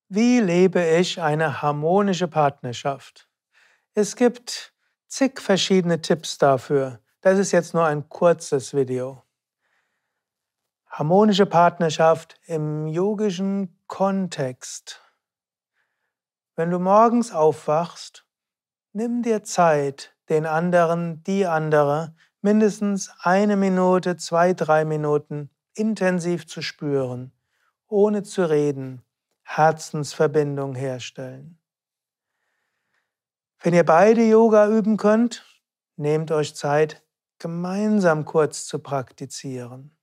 Wie lebe ich eine harmonische Partnerschaft? Es gibt zig verschiedene Tipps dafür. Das ist jetzt nur ein kurzes Video. Harmonische Partnerschaft im yogischen Kontext. Wenn du morgens aufwachst, nimm dir Zeit, den anderen, die andere, mindestens 1 Minute, 2, 3 Minuten intensiv zu spüren, ohne zu reden, Herzensverbindung herstellen. Wenn ihr beide Yoga üben könnt, nehmt euch Zeit, gemeinsam kurz zu praktizieren.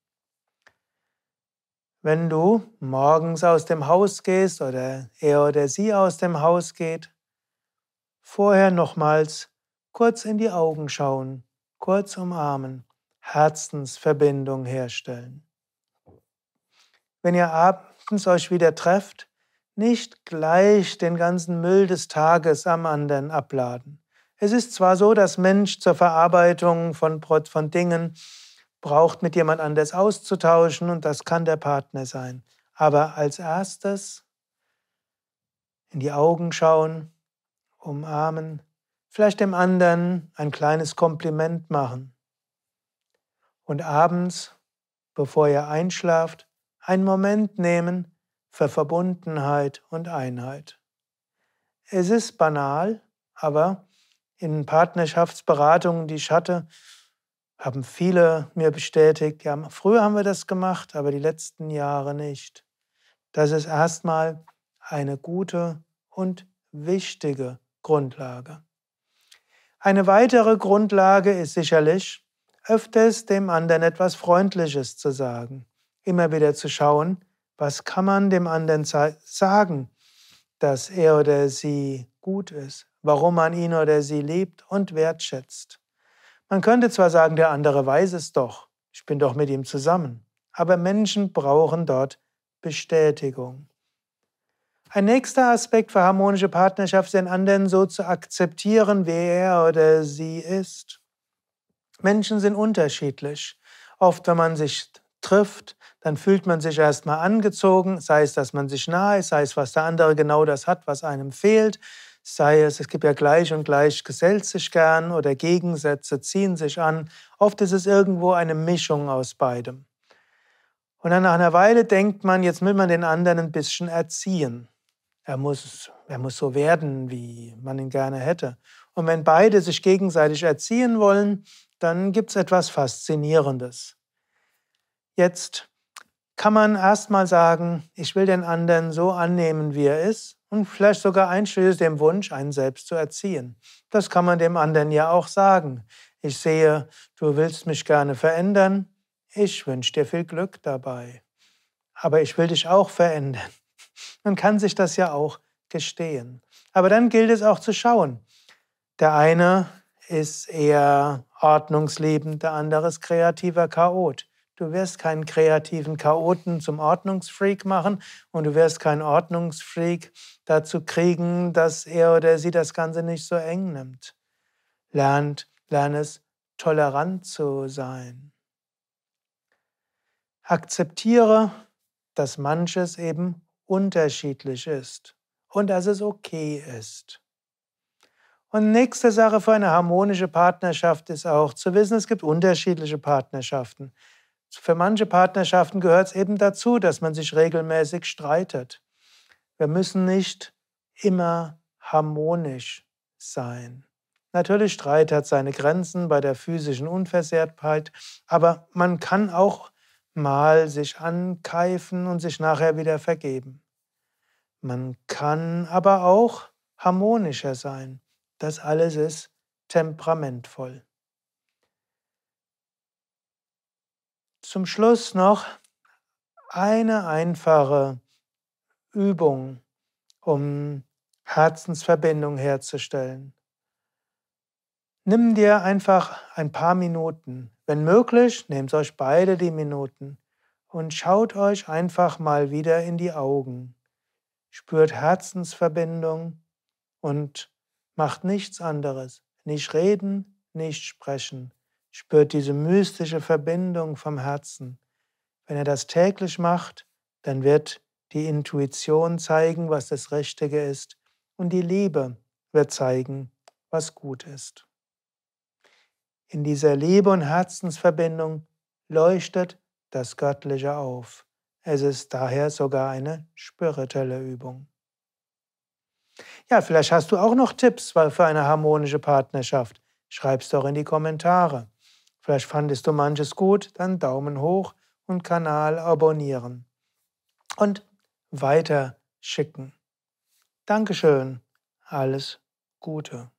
Wenn du morgens aus dem Haus gehst oder er oder sie aus dem Haus geht, vorher nochmals kurz in die Augen schauen, kurz umarmen, Herzensverbindung herstellen. Wenn ihr abends euch wieder trefft, nicht gleich den ganzen Müll des Tages am anderen abladen. Es ist zwar so, dass Mensch zur Verarbeitung von Dingen braucht, mit jemand anders auszutauschen, und das kann der Partner sein. Aber als erstes in die Augen schauen, umarmen, vielleicht dem anderen ein kleines Kompliment machen. Und abends, bevor ihr einschlaft, einen Moment nehmen für Verbundenheit und Einheit. Es ist banal, aber in Partnerschaftsberatungen, die ich hatte, haben viele mir bestätigt, ja, früher haben wir das gemacht, aber die letzten Jahre nicht. Das ist erstmal eine gute und wichtige Grundlage. Eine weitere Grundlage ist sicherlich, öfters dem anderen etwas Freundliches zu sagen. Immer wieder zu schauen, was kann man dem anderen sagen, dass er oder sie gut ist, warum man ihn oder sie liebt und wertschätzt. Man könnte zwar sagen, der andere weiß es doch, ich bin doch mit ihm zusammen, aber Menschen brauchen dort Bestätigung. Ein nächster Aspekt für harmonische Partnerschaft, den anderen so zu akzeptieren, wie er oder sie ist. Menschen sind unterschiedlich. Oft, wenn man sich trifft, dann fühlt man sich erstmal angezogen, sei es, dass man sich nahe ist, sei es, was der andere genau das hat, was einem fehlt, sei es, es gibt ja gleich und gleich gesellt sich gern oder Gegensätze ziehen sich an. Oft ist es irgendwo eine Mischung aus beidem. Und dann nach einer Weile denkt man, jetzt will man den anderen ein bisschen erziehen. Er muss so werden, wie man ihn gerne hätte. Und wenn beide sich gegenseitig erziehen wollen, dann gibt es etwas Faszinierendes. Jetzt kann man erstmal sagen, ich will den anderen so annehmen, wie er ist, und vielleicht sogar einschließlich dem Wunsch, einen selbst zu erziehen. Das kann man dem anderen ja auch sagen. Ich sehe, du willst mich gerne verändern. Ich wünsche dir viel Glück dabei. Aber ich will dich auch verändern. Man kann sich das ja auch gestehen. Aber dann gilt es auch zu schauen. Der eine ist eher ordnungsliebend, der andere ist kreativer Chaot. Du wirst keinen kreativen Chaoten zum Ordnungsfreak machen, und du wirst keinen Ordnungsfreak dazu kriegen, dass er oder sie das Ganze nicht so eng nimmt. Lern es, tolerant zu sein. Akzeptiere, dass manches eben unterschiedlich ist und dass es okay ist. Und nächste Sache für eine harmonische Partnerschaft ist auch zu wissen, es gibt unterschiedliche Partnerschaften. Für manche Partnerschaften gehört es eben dazu, dass man sich regelmäßig streitet. Wir müssen nicht immer harmonisch sein. Natürlich, Streit hat seine Grenzen bei der physischen Unversehrtheit, aber man kann auch mal sich ankeifen und sich nachher wieder vergeben. Man kann aber auch harmonischer sein. Das alles ist temperamentvoll. Zum Schluss noch eine einfache Übung, um Herzensverbindung herzustellen. Nimm dir einfach ein paar Minuten. Wenn möglich, nehmt euch beide die Minuten und schaut euch einfach mal wieder in die Augen. Spürt Herzensverbindung und macht nichts anderes. Nicht reden, nicht sprechen. Spürt diese mystische Verbindung vom Herzen. Wenn ihr das täglich macht, dann wird die Intuition zeigen, was das Richtige ist, und die Liebe wird zeigen, was gut ist. In dieser Liebe und Herzensverbindung leuchtet das Göttliche auf. Es ist daher sogar eine spirituelle Übung. Ja, vielleicht hast du auch noch Tipps für eine harmonische Partnerschaft. Schreib's doch in die Kommentare. Vielleicht fandest du manches gut, dann Daumen hoch und Kanal abonnieren. Und weiter schicken. Dankeschön. Alles Gute.